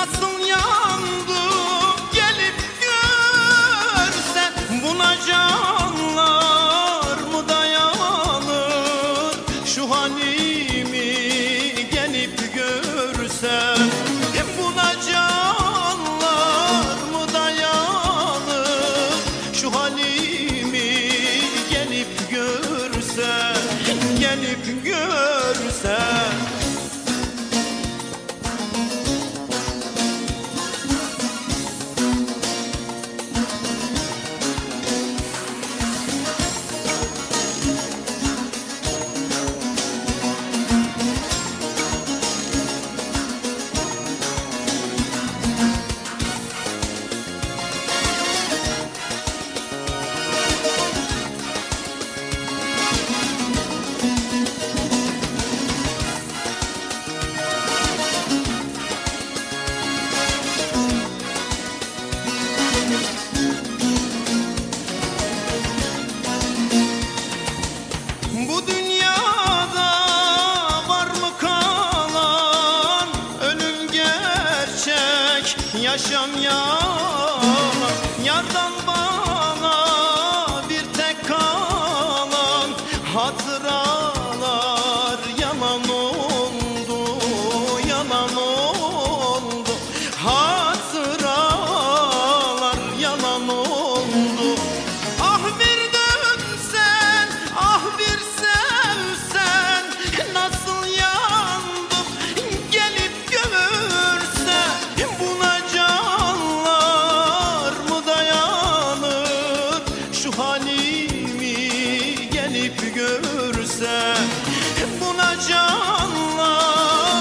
nasıl yandım gelip görsen, buna canlar mı dayanır? Şu halimi gelip görsen, buna canlar mı dayanır? Şu halimi gelip görsen, gelip görsen. Bu dünyada var mı kalan, ölüm gerçek, yaşam yalan. Yardan bana bir tek kalan hatıralar yalan oldu, yalan oldu. Hatıralar yalan oldu. Ah bir dönsen, ah bir sevsen, nasıl yandım gelip görsen, buna canlar mı dayanır? Şu halimi gelip görsen, buna canlar